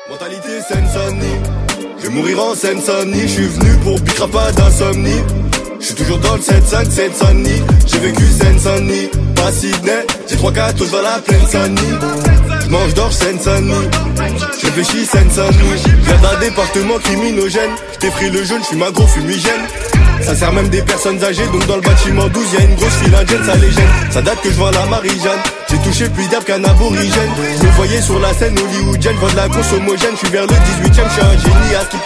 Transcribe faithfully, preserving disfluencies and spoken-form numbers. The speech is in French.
Mentalité Seine-Saint-Denis, je vais mourir en Seine-Saint-Denis. Je suis venu pour bicra pas d'insomnie. Je suis toujours dans le sept cinq Seine-Saint-Denis. J'ai vécu Seine-Saint-Denis, pas Sydney. J'ai trois quatre vers la plaine Saint-Denis. Je mange d'orge Seine-Saint-Denis, je réfléchis Seine-Saint-Denis. Je viens d'un département criminogène. Je t'ai pris le jaune, je suis ma gros fumigène. Ça sert même des personnes âgées, donc dans le bâtiment douze y'a une grosse file indienne, ça les gêne. Ça date que je vois la Marie-Jeanne. J'ai touché plus d'herbe qu'un aborigène. Je me voyais sur la scène hollywoodienne, je vois de la conce homogène. Je suis vers le dix-huitième, je suis un génie à ce qui